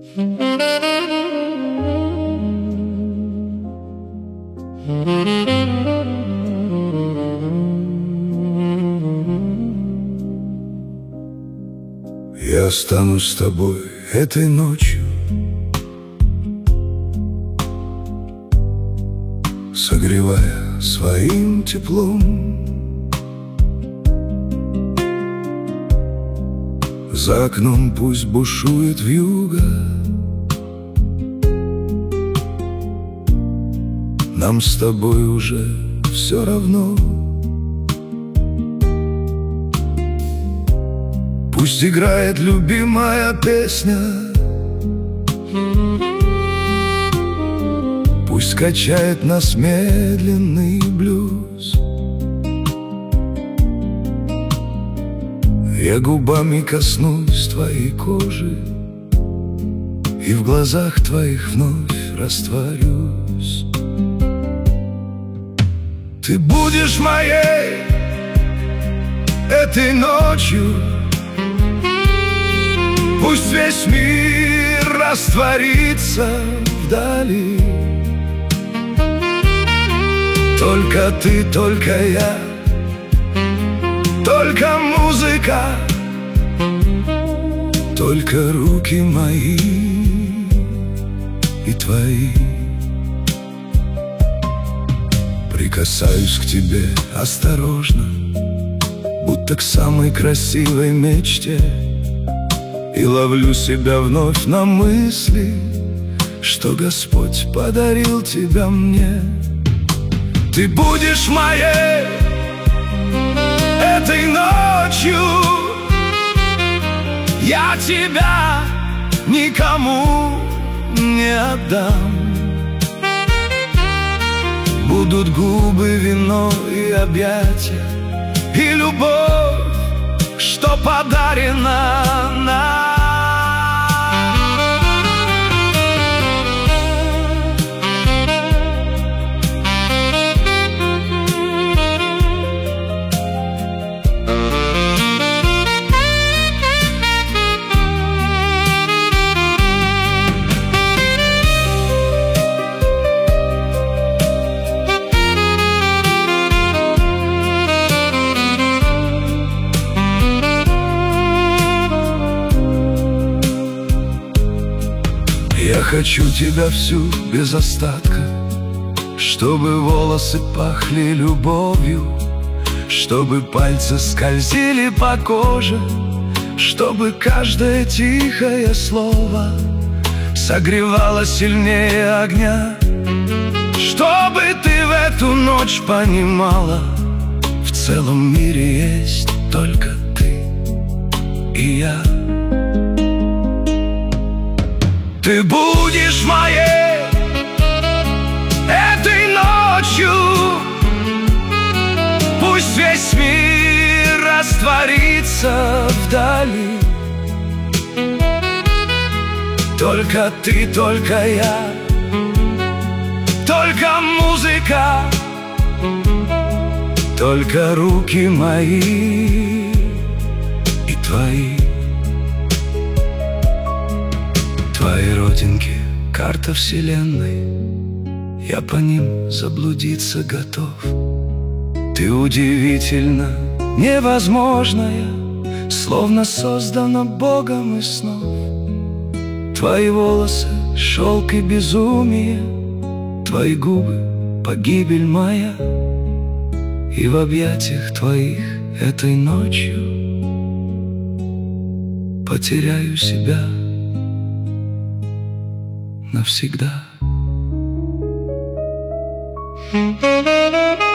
Я останусь с тобой этой ночью, согревая своим теплом. За окном пусть бушует вьюга, нам с тобой уже все равно. Пусть играет любимая песня, пусть качает нас медленный блюз. Я губами коснусь твоей кожи и в глазах твоих вновь растворюсь. Ты будешь моей этой ночью, пусть весь мир растворится вдали. Только ты, только я, только музыка, только руки мои и твои. Прикасаюсь к тебе осторожно, будто к самой красивой мечте, и ловлю себя вновь на мысли, что Господь подарил тебя мне. Ты будешь моей этой ночью, я тебя никому не отдам. Будут губы, вино и объятия, и любовь, что подарена нам. Я хочу тебя всю без остатка, чтобы волосы пахли любовью, чтобы пальцы скользили по коже, чтобы каждое тихое слово согревало сильнее огня, чтобы ты в эту ночь понимала, в целом мире есть только ты и я. Ты будешь моей этой ночью, пусть весь мир растворится вдали. Только ты, только я, только музыка, только руки мои и твои. Твои родинки — карта вселенной, я по ним заблудиться готов. Ты удивительно невозможная, словно создана Богом из снов. Твои волосы — шелк и безумие, твои губы — погибель моя. И в объятиях твоих этой ночью потеряю себя навсегда.